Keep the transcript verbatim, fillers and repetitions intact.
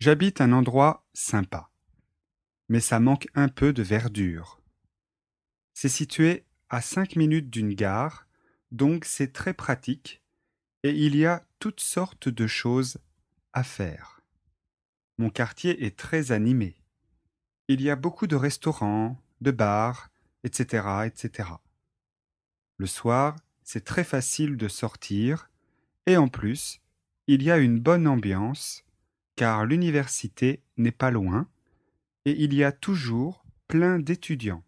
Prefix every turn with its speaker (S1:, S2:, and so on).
S1: J'habite un endroit sympa, mais ça manque un peu de verdure. C'est situé à cinq minutes d'une gare, donc c'est très pratique et il y a toutes sortes de choses à faire. Mon quartier est très animé. Il y a beaucoup de restaurants, de bars, et cetera, et cetera. Le soir, c'est très facile de sortir et en plus, il y a une bonne ambiance car l'université n'est pas loin et il y a toujours plein d'étudiants.